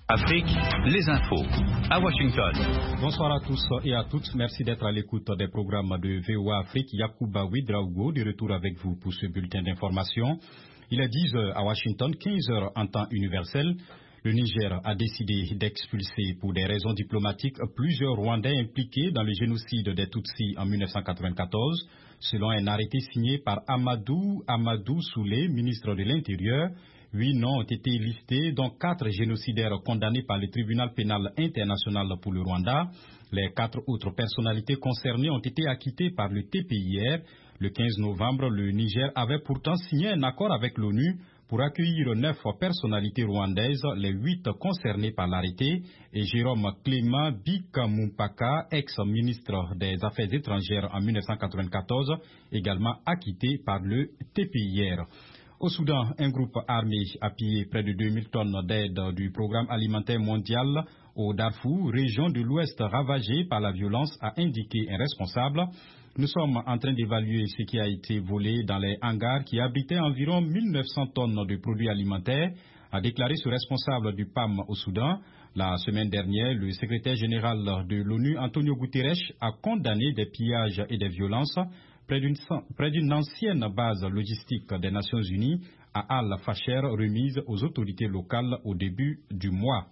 Afrique, les infos. À Washington. Bonsoir à tous et à toutes. Merci d'être à l'écoute des programmes de VOA Afrique. Yacouba Ouedraogo, de retour avec vous pour ce bulletin d'information. Il est 10h à Washington, 15h en temps universel. Le Niger a décidé d'expulser pour des raisons diplomatiques plusieurs Rwandais impliqués dans le génocide des Tutsis en 1994, selon un arrêté signé par Amadou Soulé, ministre de l'Intérieur. 8 noms ont été listés, dont 4 génocidaires condamnés par le tribunal pénal international pour le Rwanda. Les 4 autres personnalités concernées ont été acquittées par le TPIR. Le 15 novembre, le Niger avait pourtant signé un accord avec l'ONU pour accueillir 9 personnalités rwandaises, les 8 concernées par l'arrêté, et Jérôme Clément Bikamumpaka, ex-ministre des Affaires étrangères en 1994, également acquitté par le TPIR. Au Soudan, un groupe armé a pillé près de 2000 tonnes d'aide du programme alimentaire mondial au Darfour, région de l'Ouest ravagée par la violence, a indiqué un responsable. Nous sommes en train d'évaluer ce qui a été volé dans les hangars qui abritaient environ 1900 tonnes de produits alimentaires, a déclaré ce responsable du PAM au Soudan. La semaine dernière, le secrétaire général de l'ONU, Antonio Guterres, a condamné des pillages et des violences près d'une ancienne base logistique des Nations Unies à Al-Fasher, remise aux autorités locales au début du mois.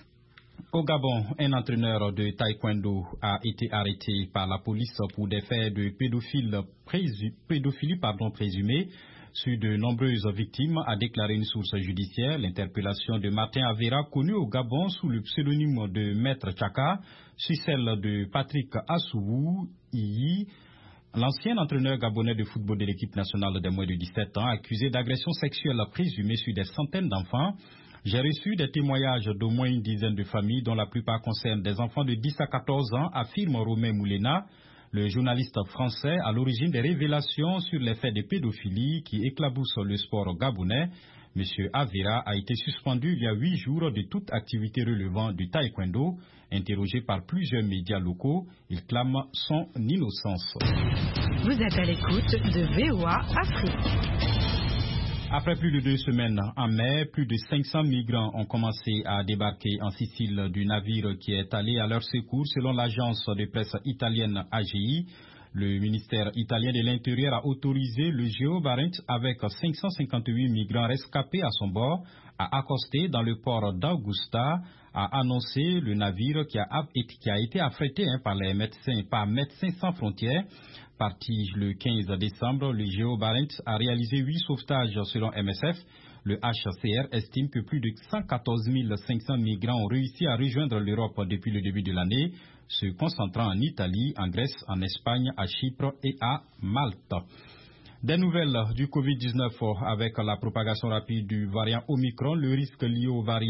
Au Gabon, un entraîneur de taekwondo a été arrêté par la police pour des faits de pédophilie présumée sur de nombreuses victimes, a déclaré une source judiciaire. L'interpellation de Martin Avera, connu au Gabon sous le pseudonyme de Maître Tchaka, sur celle de Patrick Assouou Iyi, l'ancien entraîneur gabonais de football de l'équipe nationale des moins de 17 ans, accusé d'agression sexuelle présumée sur des centaines d'enfants. J'ai reçu des témoignages d'au moins une dizaine de familles, dont la plupart concernent des enfants de 10 à 14 ans, affirme Romain Moulena, le journaliste français à l'origine des révélations sur les faits de pédophilie qui éclaboussent le sport gabonais. M. Avera a été suspendu il y a 8 jours de toute activité relevant du taekwondo. Interrogé par plusieurs médias locaux, il clame son innocence. Vous êtes à l'écoute de VOA Afrique. Après plus de 2 semaines en mer, plus de 500 migrants ont commencé à débarquer en Sicile du navire qui est allé à leur secours, selon l'agence de presse italienne AGI. Le ministère italien de l'Intérieur a autorisé le Geo Barents avec 558 migrants rescapés à son bord à accoster dans le port d'Augusta, a annoncé le navire qui a été affrété par Médecins sans frontières. Parti le 15 décembre, le Geo Barents a réalisé 8 sauvetages selon MSF. Le HCR estime que plus de 114 500 migrants ont réussi à rejoindre l'Europe depuis le début de l'année, se concentrant en Italie, en Grèce, en Espagne, à Chypre et à Malte. Des nouvelles du Covid-19 avec la propagation rapide du variant Omicron, le risque lié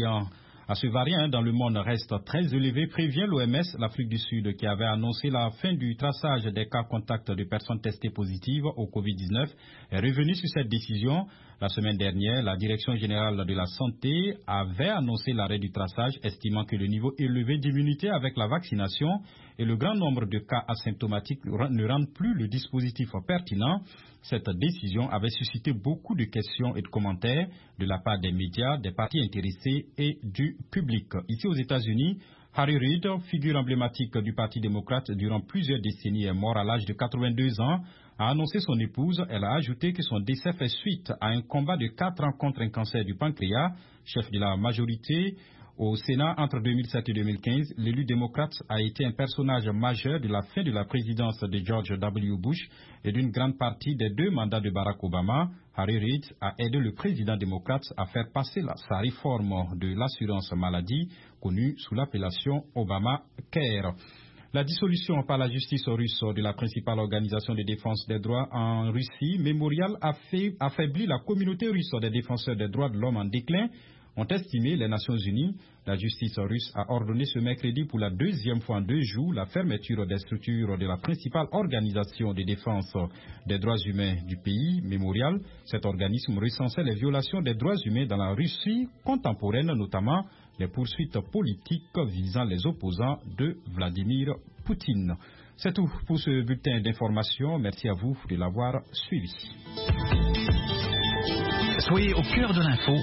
à ce variant dans le monde reste très élevé, prévient l'OMS. L'Afrique du Sud, qui avait annoncé la fin du traçage des cas contacts de personnes testées positives au Covid-19, est revenue sur cette décision. La semaine dernière, la Direction générale de la santé avait annoncé l'arrêt du traçage, estimant que le niveau élevé d'immunité avec la vaccination et le grand nombre de cas asymptomatiques ne rendent plus le dispositif pertinent. Cette décision avait suscité beaucoup de questions et de commentaires de la part des médias, des partis intéressés et du public. Ici aux États-Unis, Harry Reid, figure emblématique du Parti démocrate durant plusieurs décennies, est mort à l'âge de 82 ans, a annoncé son épouse. Elle a ajouté que son décès fait suite à un combat de 4 ans contre un cancer du pancréas. Chef de la majorité au Sénat entre 2007 et 2015, l'élu démocrate a été un personnage majeur de la fin de la présidence de George W. Bush et d'une grande partie des 2 mandats de Barack Obama. Harry Reid a aidé le président démocrate à faire passer sa réforme de l'assurance maladie, connue sous l'appellation Obamacare. La dissolution par la justice russe de la principale organisation de défense des droits en Russie, Memorial, affaiblit la communauté russe des défenseurs des droits de l'homme en déclin, ont estimé les Nations Unies. La justice russe a ordonné ce mercredi pour la 2e fois en 2 jours la fermeture des structures de la principale organisation de défense des droits humains du pays, Memorial. Cet organisme recensait les violations des droits humains dans la Russie contemporaine, notamment les poursuites politiques visant les opposants de Vladimir Poutine. C'est tout pour ce bulletin d'information. Merci à vous de l'avoir suivi. Soyez au cœur de l'info